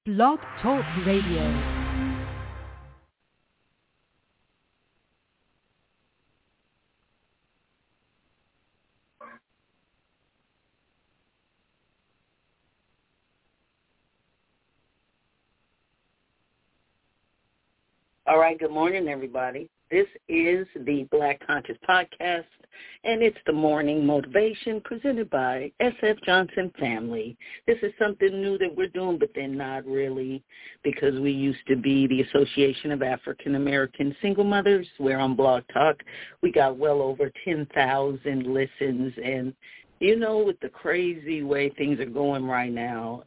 Blog Talk Radio. All right, good morning, everybody. This is the Black Conscious Podcast, and it's the morning motivation presented by SF Johnson Family. This is something new that we're doing, but then not really, because we used to be the Association of African American Single Mothers, where on Blog Talk we got well over 10,000 listens. And, you know, with the crazy way things are going right now,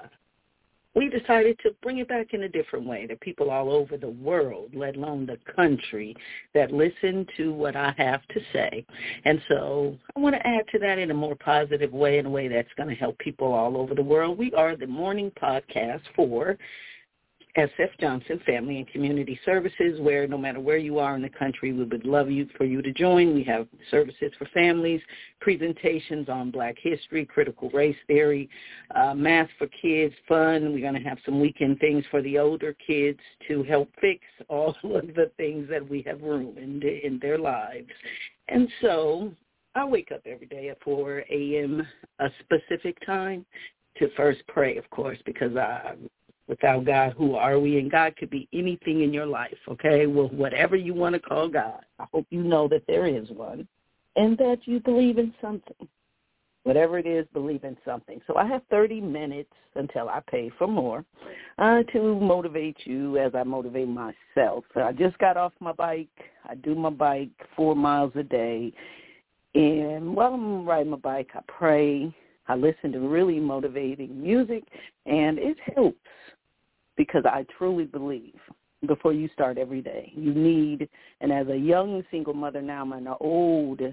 we decided to bring it back in a different way, that people all over the world, let alone the country, that listen to what I have to say. And so I want to add to that in a more positive way, in a way that's going to help people all over the world. We are the morning podcast for SF Johnson Family and Community Services, where no matter where you are in the country, we would love for you to join. We have services for families, presentations on Black history, critical race theory, math for kids, fun. We're going to have some weekend things for the older kids to help fix all of the things that we have ruined in their lives. And so I wake up every day at 4 a.m. a specific time to first pray, of course, because without God, who are we? And God could be anything in your life, okay? Well, whatever you want to call God, I hope you know that there is one and that you believe in something. Whatever it is, believe in something. So I have 30 minutes until I pay for more to motivate you as I motivate myself. I just got off my bike. I do my bike 4 miles a day. And while I'm riding my bike, I pray. I listen to really motivating music, and it helps. Because I truly believe before you start every day, you need, and as a young single mother now, I'm an old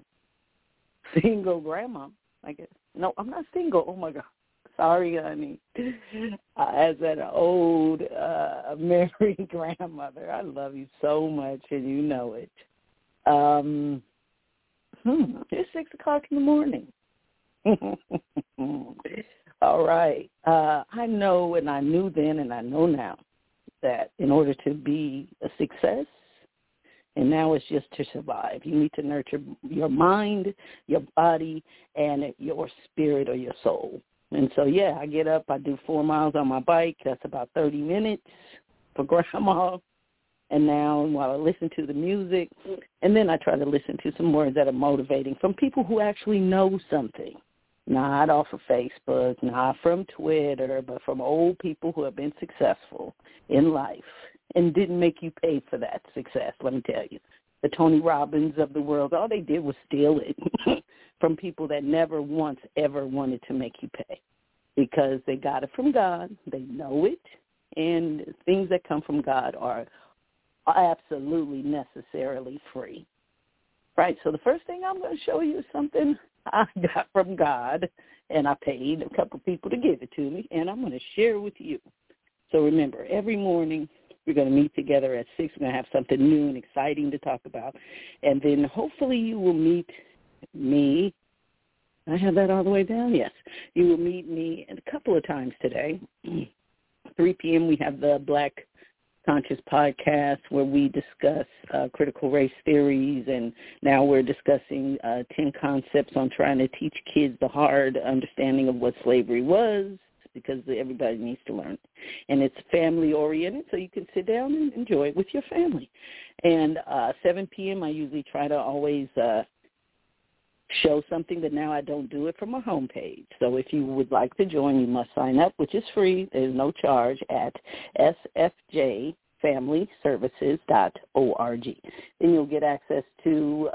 single grandma, I guess. No, I'm not single. Oh, my God. Sorry, honey. As an old married grandmother, I love you so much, and you know it. It's 6 o'clock in the morning. All right. I know, and I knew then, and I know now, that in order to be a success, and now it's just to survive, you need to nurture your mind, your body, and your spirit or your soul. And so, yeah, I get up, I do 4 miles on my bike. That's about 30 minutes for grandma. And now while I listen to the music, and then I try to listen to some words that are motivating from people who actually know something. Not off of Facebook, not from Twitter, but from old people who have been successful in life and didn't make you pay for that success, let me tell you. The Tony Robbins of the world, all they did was steal it from people that never once ever wanted to make you pay because they got it from God, they know it, and things that come from God are absolutely necessarily free. Right, so the first thing I'm going to show you is something I got from God, and I paid a couple people to give it to me, and I'm going to share with you. So remember, every morning we're going to meet together at 6. We're going to have something new and exciting to talk about, and then hopefully you will meet me. I have that all the way down? Yes. You will meet me a couple of times today. 3 p.m. we have the Black Conscious Podcast where we discuss critical race theories, and now we're discussing 10 concepts on trying to teach kids the hard understanding of what slavery was, because everybody needs to learn. And it's family-oriented, so you can sit down and enjoy it with your family. And 7 p.m. I usually try to always show something, but now I don't do it from my homepage. So if you would like to join, you must sign up, which is free. There's no charge at sfjfamilyservices.org. Then you'll get access to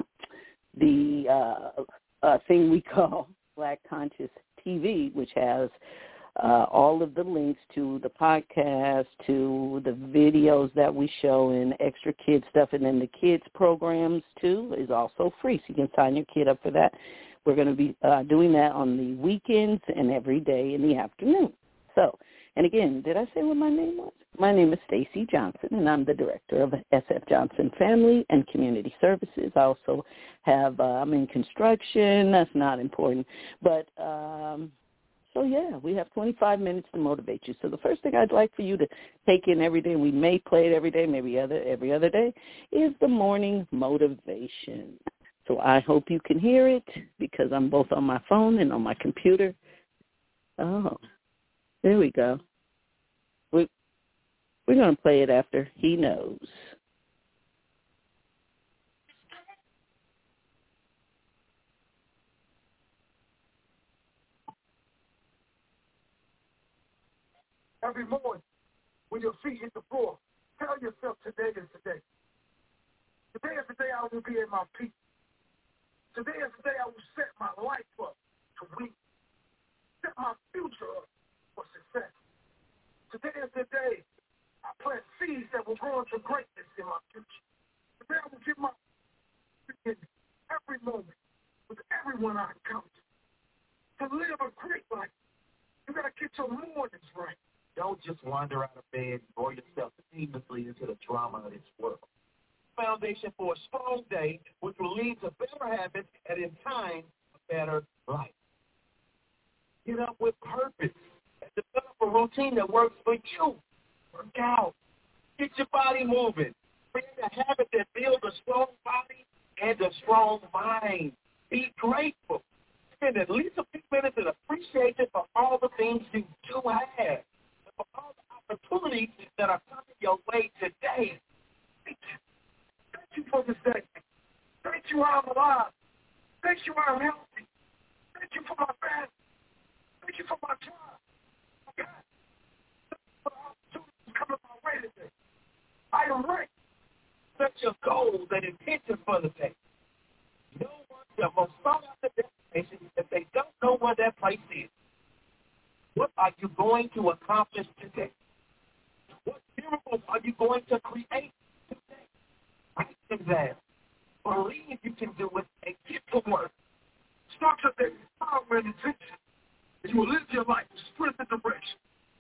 the thing we call Black Conscious TV, which has all of the links to the podcast, to the videos that we show, and extra kid stuff. And then the kids programs, too, is also free, so you can sign your kid up for that. We're going to be doing that on the weekends and every day in the afternoon. So, and again, did I say what my name was? My name is Stacey Johnson, and I'm the director of SF Johnson Family and Community Services. I also have, I'm in construction. That's not important. But So, yeah, we have 25 minutes to motivate you. So the first thing I'd like for you to take in every day, we may play it every day, maybe every other day, is the morning motivation. So I hope you can hear it because I'm both on my phone and on my computer. Oh, there we go. We're going to play it after he knows. Every morning, when your feet hit the floor, tell yourself today is the day. Today is the day I will be at my peak. Today is the day I will set my life up to win. Set my future up for success. Today is the day I plant seeds that will grow into greatness in my future. Today I will give my in every moment with everyone I encounter. To live a great life, you got to get your mornings right. Don't just wander out of bed and bore yourself seamlessly into the drama of this world. Foundation for a strong day, which will lead to better habits and, in time, a better life. Get up with purpose and develop a routine that works for you. Work out. Get your body moving. Create a habit that builds a strong body and a strong mind. Be grateful. Spend at least a few minutes in appreciation for all the things you do have. For all the opportunities that are coming your way today. Thank you for this day. Thank you I'm alive. Thank you I'm healthy. Thank you for my family. Thank you for my job. God, thank you for the opportunities coming my way today. I am ready. Set your goals and intentions for the day. No one shall most sought out the destination if they don't know where that place is. What are you going to accomplish today? What miracles are you going to create today? Write them down. Believe you can do it and get to work. Start your day with power and intention. And you will live your life with strength and direction.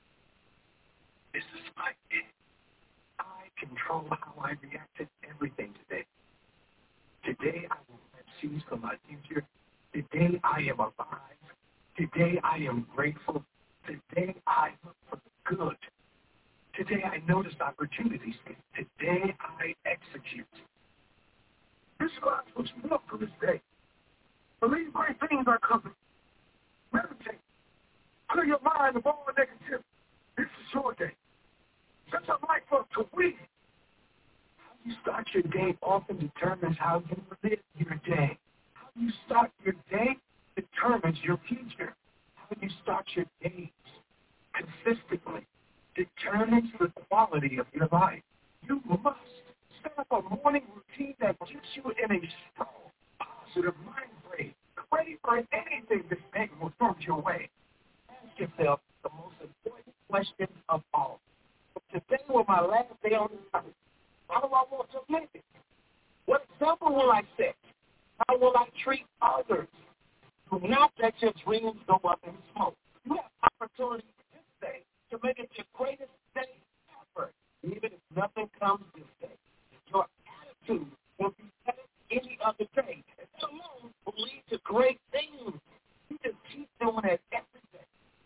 This is my it. I control how I react to everything today. Today I will plant seeds for my future. Today I am alive. Today I am grateful. Today I look for the good. Today I notice opportunities. Today I execute. Visualize what you want for this day. Believe great things are coming. Meditate. Clear your mind of all negativity. This is your day. Set your life up to win. How you start your day often determines how you live your day. How you start your day determines your future. How you start your days consistently determines the quality of your life. You must set up a morning routine that keeps you in a strong, positive mind frame, ready for anything this day will throw your way. Ask yourself the most important question of all. Today was my last day on this earth. How do I want to live it? What example will I set? How will I treat others? Do not let your dreams go up in smoke. You have opportunity this day to make it your greatest day ever, even if nothing comes this day. Your attitude will be better any other day. And that alone will lead to great things. You just keep doing it every day.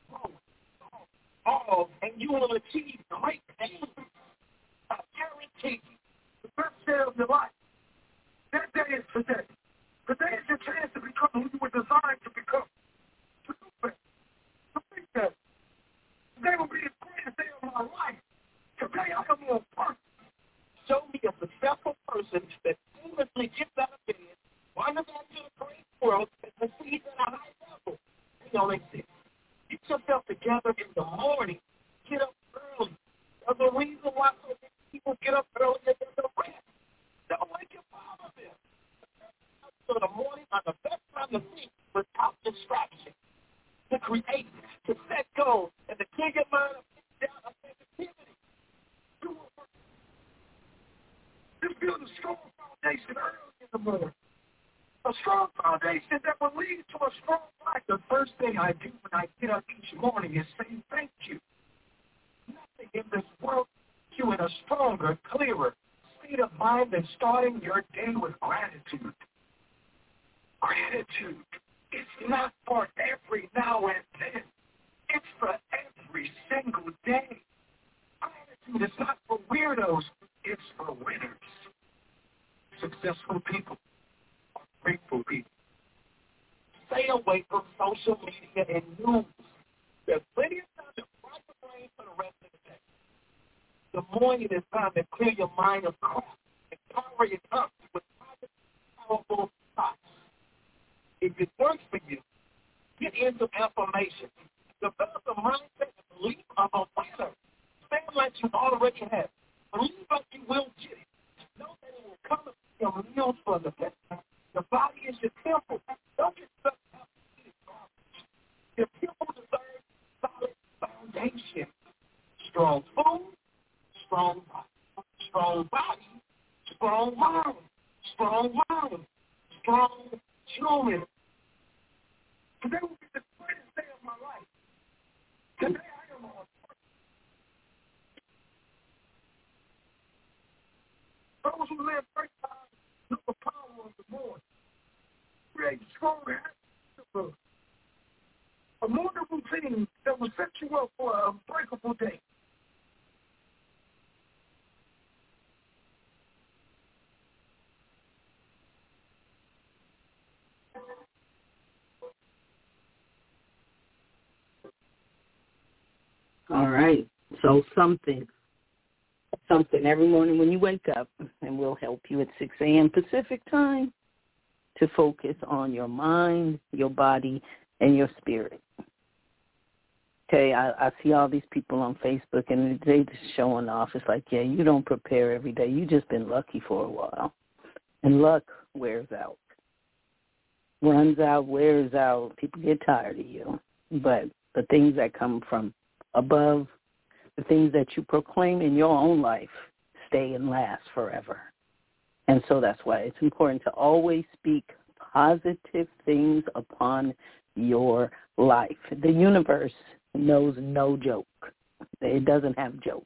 And you will achieve great things. I guarantee you the best day of your life. That day is today. Today is your chance to become who you were designed to become. To do that. To think that. Today will be the greatest day of my life. Today I am on purpose. Show me a successful person that seamlessly gets out of bed, wanders out to the great world, and succeeds at a high level. They don't exist. Get yourself together in the morning. Get up early. There's a reason why so many people get up early and get the rest. Don't wake your father there. So the morning are the best time to think without distraction. To create, to set goals, and to clear your mind of down of negativity. Just build a strong foundation early in the morning. A strong foundation that will lead to a strong life. The first thing I do when I get up each morning is say thank you. Nothing in this world puts you in a stronger, clearer state of mind than starting your day with gratitude. Gratitude is not for every now and then. today, attitude is not for weirdos, it's for winners. Successful people are grateful people. Stay away from social media and news. There's plenty of time to fry your brain for the rest of the day. The morning is time to clear your mind of crap and power it up with positive, powerful thoughts. If it works for you, get into affirmation. Develop a mindset and belief of a winner. Stand like you already have. Believe like you will get it. Know that it will come to your meals for the best. The body is your temple. Don't get stuck out in garbage. Your temple deserves solid foundation. Strong food, strong body, strong mind, strong children. Today will be the greatest day of my life. Today I am on those who live first time know the power of the morning. Create stronger habits. A morning routine that will set you up for an unbreakable day. All right. So something every morning when you wake up, and we'll help you at 6 a.m. Pacific time to focus on your mind, your body, and your spirit. Okay, I see all these people on Facebook, and they just showing off. It's like, yeah, you don't prepare every day. You just been lucky for a while. And luck wears out. Runs out, wears out. People get tired of you. But the things that come from above, the things that you proclaim in your own life stay and last forever. And so that's why it's important to always speak positive things upon your life. The universe knows no joke. It doesn't have jokes.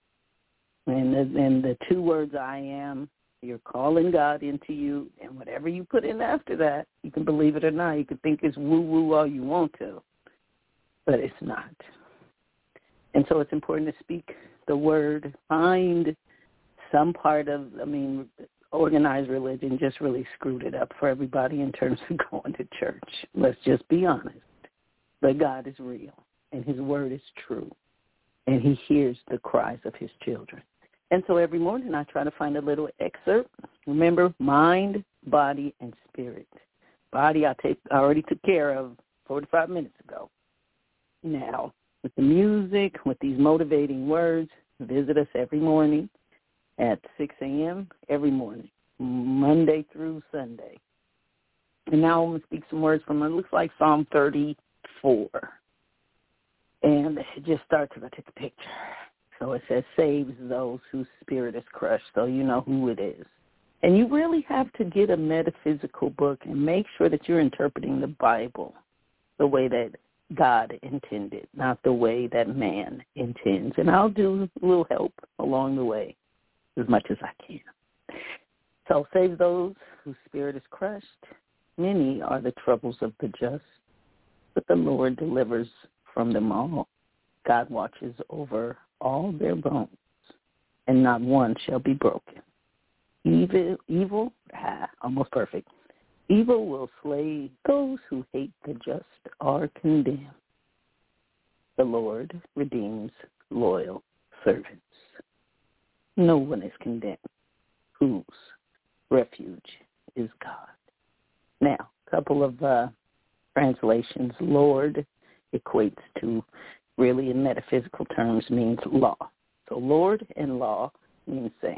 And the two words I am, you're calling God into you, and whatever you put in after that, you can believe it or not. You can think it's woo-woo all you want to, but it's not. And so it's important to speak the word. Find some part of, organized religion just really screwed it up for everybody in terms of going to church. Let's just be honest. But God is real, and his word is true, and he hears the cries of his children. And so every morning I try to find a little excerpt. Remember, mind, body, and spirit. Body I already took care of 45 minutes ago. Now, with the music, with these motivating words, visit us every morning at 6 a.m. every morning, Monday through Sunday. And now I'm going to speak some words from, it looks like Psalm 34. And it just starts with a picture. So it says, saves those whose spirit is crushed, so you know who it is. And you really have to get a metaphysical book and make sure that you're interpreting the Bible the way that God intended, not the way that man intends. And I'll do a little help along the way as much as I can. So save those whose spirit is crushed. Many are the troubles of the just, but the Lord delivers from them all. God watches over all their bones, and not one shall be broken. Evil, almost perfect. Evil will slay those who hate the just are condemned. The Lord redeems loyal servants. No one is condemned whose refuge is God. Now, a couple of translations. Lord equates to, really in metaphysical terms, means law. So Lord and law mean same.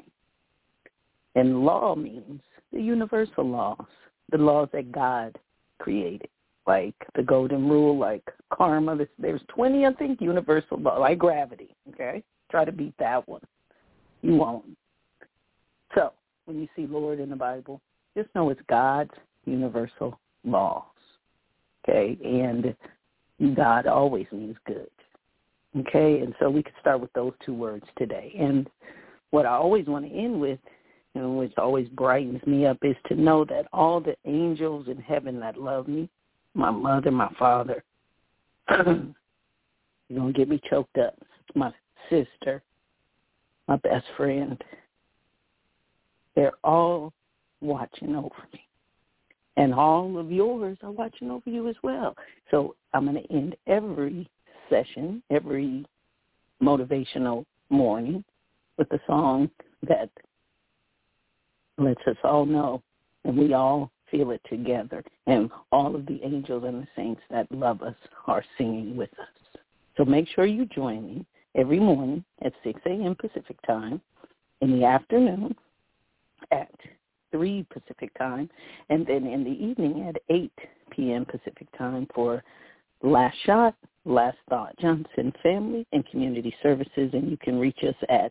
And law means the universal laws, the laws that God created, like the golden rule, like karma. There's 20, I think, universal laws, like gravity, okay? Try to beat that one. You won't. So when you see Lord in the Bible, just know it's God's universal laws, okay? And God always means good, okay? And so we could start with those two words today. And what I always want to end with, and which always brightens me up, is to know that all the angels in heaven that love me, my mother, my father, you're going to get me choked up. my sister, my best friend. They're all watching over me. And all of yours are watching over you as well. So I'm going to end every session, every motivational morning with a song that lets us all know and we all feel it together. And all of the angels and the saints that love us are singing with us. So make sure you join me every morning at 6 a.m. Pacific time, in the afternoon at 3 Pacific time, and then in the evening at 8 p.m. Pacific time for Last Shot, Last Thought, Johnson Family and Community Services, and you can reach us at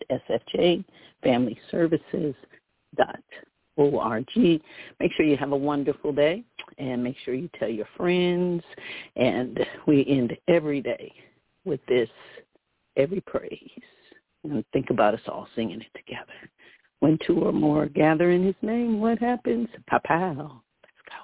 sfjfamilyservices.org. Make sure you have a wonderful day, and make sure you tell your friends, and we end every day with this, every praise, and think about us all singing it together. When two or more gather in his name, what happens? Pow-pow. Let's go.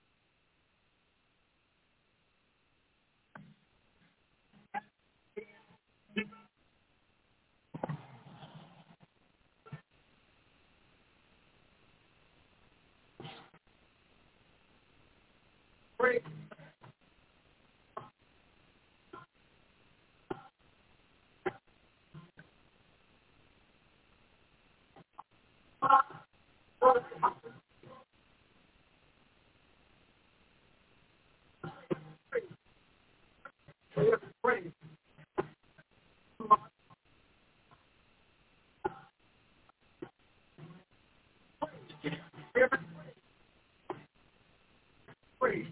Praise. Praise. Praise.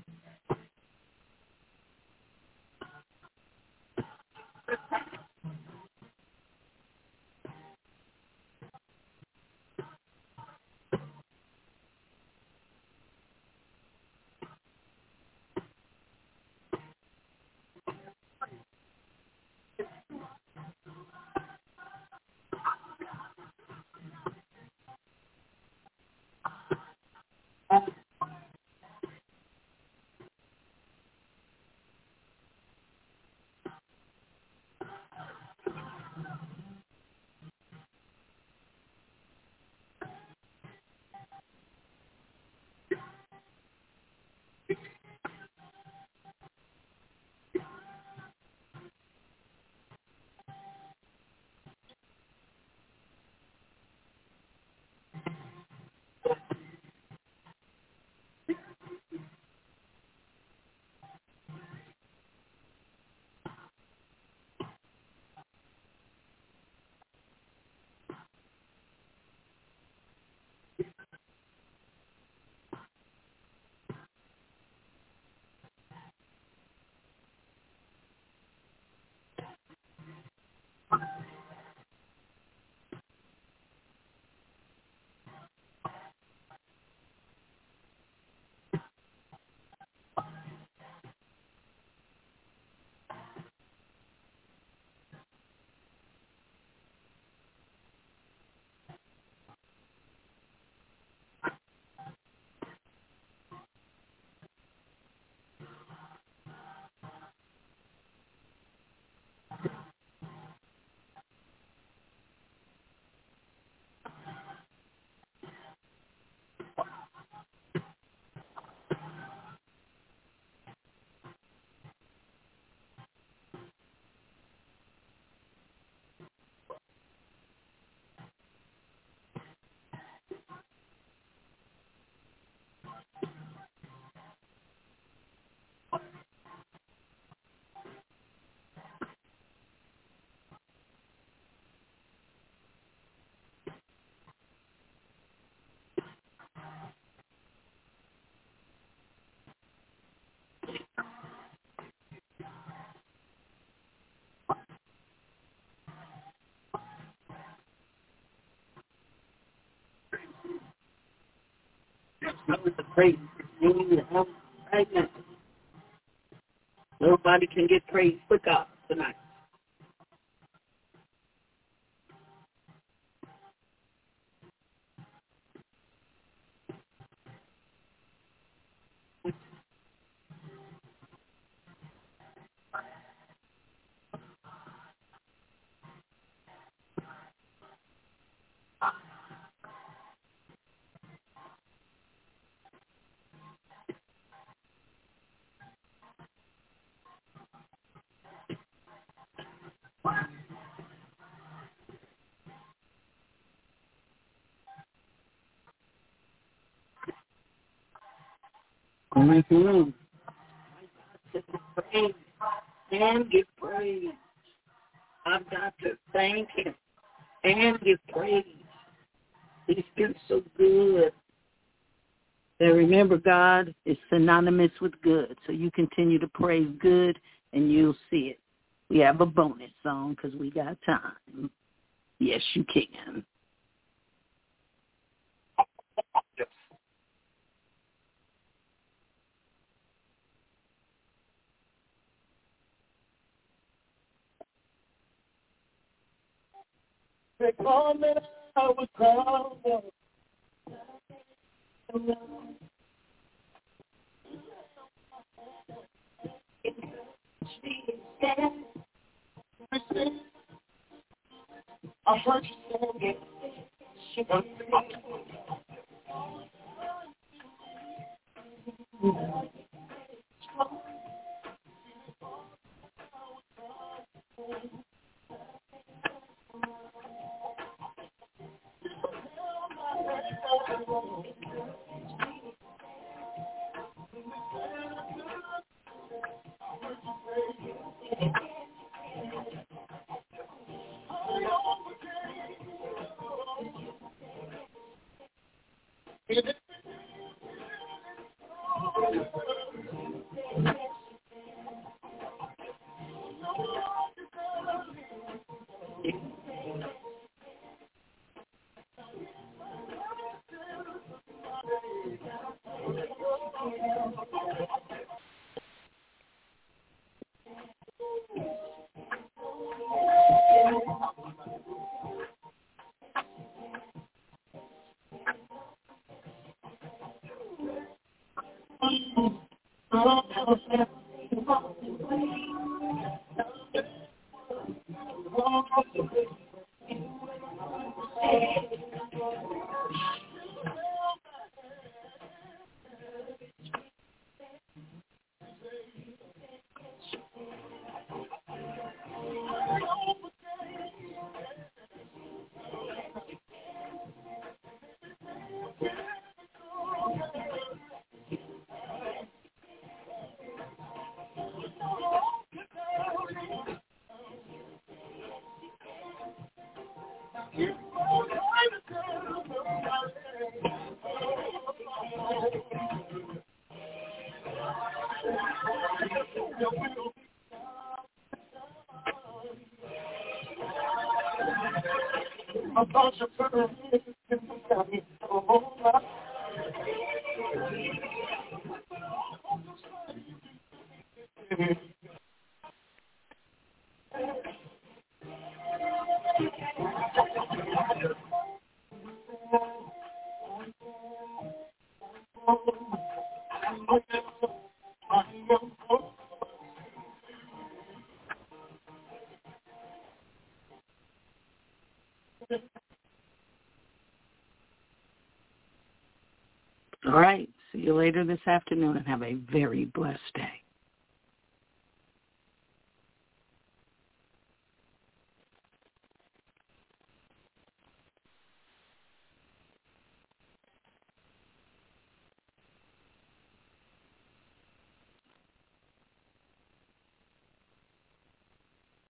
That was a praise singing right now. Nobody can get praise quick up tonight. Mm-hmm. Praise and give praise. I've got to thank him and give praise. He's been so good. And remember, God is synonymous with good. So you continue to praise good, and you'll see it. We have a bonus song because we got time. Yes, you can. Yes. They call me, I would call them. I heard you say it. All right. See you later this afternoon and have a very blessed day.